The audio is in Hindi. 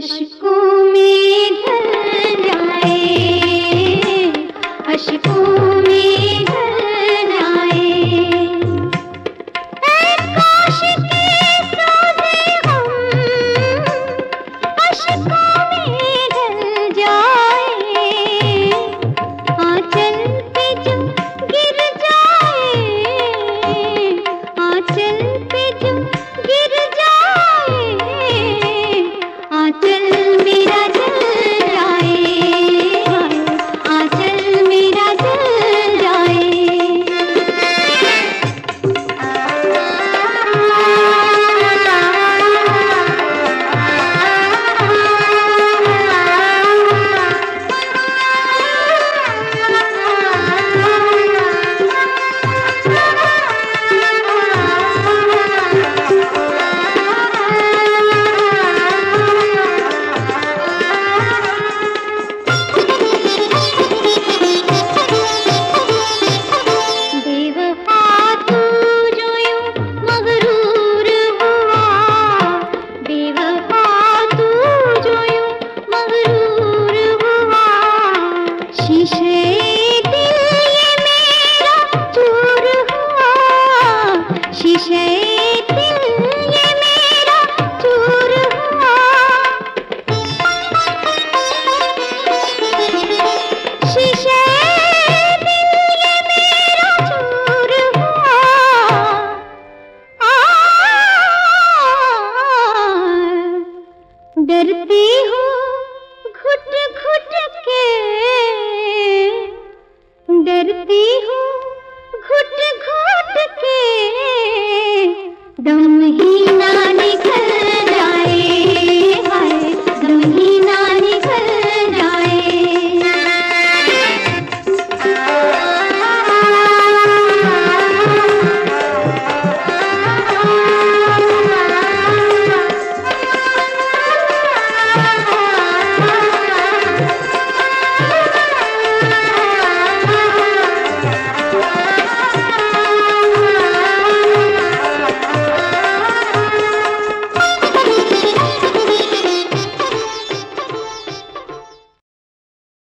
अश्कों में ढल जाए, अश्कों में ढल जाए। ऐ काश के सोते हम अश्कों में ढल जाए। आंचल पे जो गिर जाए, आंचल पे जो गिर जाए, आंचल मेरा जल जाए, आंचल मेरा जल जाए। डरती हूँ घुट घुट के, डरती हूँ घुट घुट के, दम ही